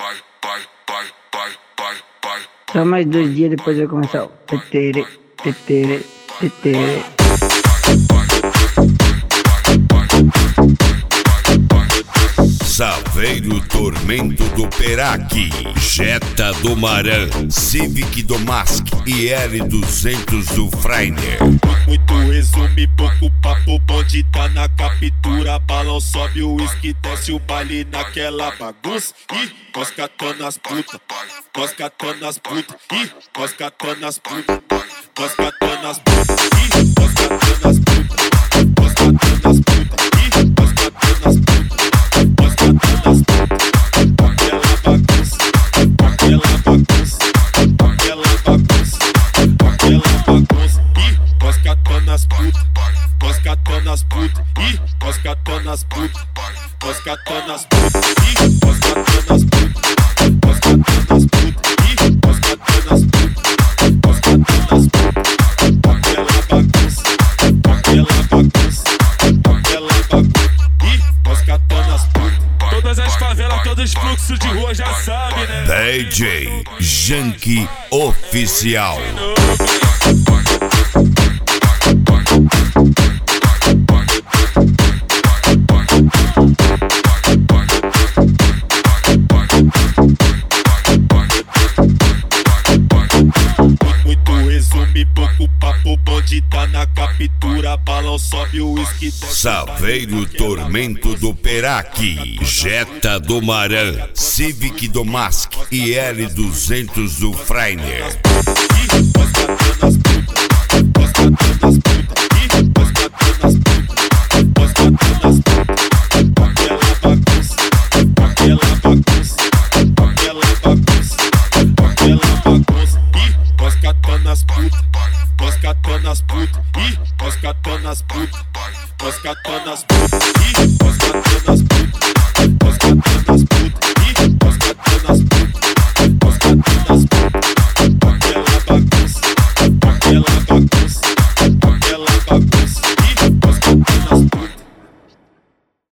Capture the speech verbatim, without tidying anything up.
Só mais dois dias depois vai começar o tetere, tetere, tetere. Saveiro Tormento do Peraque, Jetta do Maran, Civic do Mask e L duzentos do Freiner. Muito resumo, pouco papo, bonde tá na captura. Balão sobe, o uísque desce o baile naquela bagunça. Ih, nós catando as putas, nós catando as putas. Ih, nós catando as putas, nós catando as putas. Ih, nós catando as putas, nós catando as putas. Ih, nós catando as putas. Aquela bagunça, aquela bagunça, aquela bagunça, aquela bagunça. Ih, nós catando as putas, nós catando as putas. Ih, nós catando as putas, nós catando as putas. Ih, nós catando as putas, nós catando as putas. Ih, nós catando as putas, nós catando as putas. Aquela bagunça, aquela bagunça, aquela bagunça. Ih, nós catando as putas. Todas as favelas, todos os fluxos de rua já sabe, né? D J Janky Oficial. Muito resumo, pouco papo, bonde tá na captura. Balão sobe, o uísque desce. Saveiro Tormento do Peraque, Jetta do Maran, Civic do Mask e L duzentos do Freiner. Ih, nós catando as putas, nós catando as putas. Ih, nós catando as putas, nós catando as putas. Aquela bagunça, aquela bagunça, aquela bagunça, aquela bagunça. Ih, nós catando as putas, nós catando as putas. Ih, nós catando as putas, nós catando as putas. Ih, nós catando as putas.